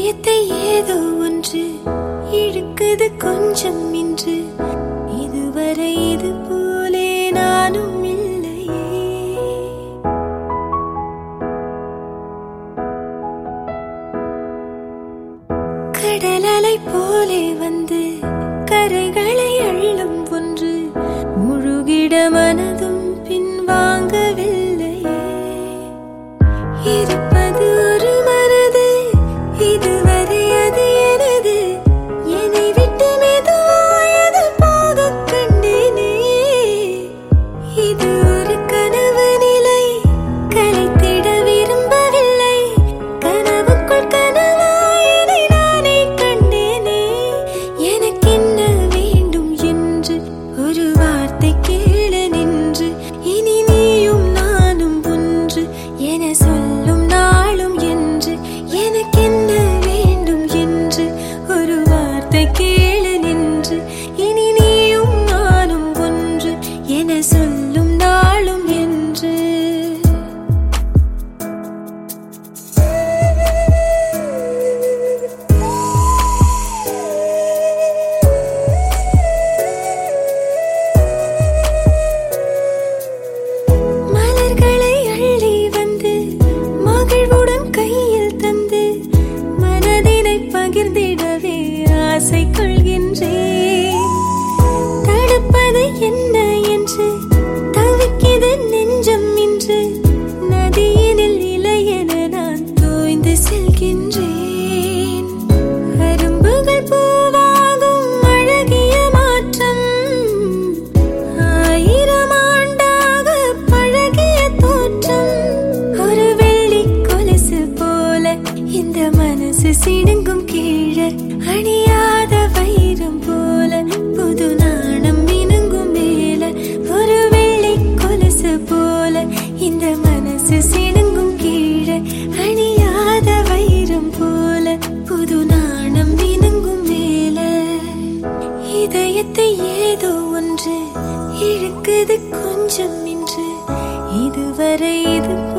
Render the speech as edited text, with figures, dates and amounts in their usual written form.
இதயத்தை ஏதோ ஒன்று இழுக்குது கொஞ்சம் இன்று. இதுவரை இது போலே நானும் இல்லையே. கடல் அலை போலே வந்து கரைகளை அள்ளும் ஒன்று. முழுகிட மனதும் பின்வாங்கவில்லையே. இருப்பது ஒரு மனது, இதுவரை அது எனது. என்னை விட்டு மெதுவாயது போக கண்டேனே. இது ஒரு கனவு நிலை, கலைத்திட விரும்பவில்லை. கனவுக்குள் கனவாய் என்னை நானே கண்டேனே. எனக்கென்ன வேண்டும் என்று ஒரு வார்த்தை கேளு நின்று. இனி நீயும் நானும் ஒன்று என சொல்லும் நாளும் என்று. எனக்கென்ன வேண்டும் என்று ஒரு வார்த்தை கேளு நின்று. இனி நீயும் நானும் ஒன்று என சொல்லும் நாளும் என்று. மலர்களை அள்ளி வந்து மகிழ்வுடன் கையில் தந்து மனதினை பகிர்ந்திடவே ஆசை கொள்கின்றேன். தடுப்பது என்ன என்று தவிக்கிது நெஞ்சம் இன்று. நதியினில் இலையென நான் தோய்ந்து செல்கின்றேன். அரும்புகள் பூவாகும் அழகிய மாற்றம். ஆயிரம் ஆண்டாக பழகிய தோற்றம். ஒரு வெள்ளி கொலுசு போல இந்த மனசு சிடுங்கும் கீழே. அணியாத வைரம் போல புது நாணம் மினுங்கும் மேல. ஒரு வெள்ளி கொலுசு போல இந்த மனசு சிடுங்கும் கீழே. அணியாத வைரம் போல புது நாணம் மினுங்கும் மேல. இதயத்தை ஏதோ ஒன்று இழுக்குது கொஞ்சம் இன்று. இதுவரை இது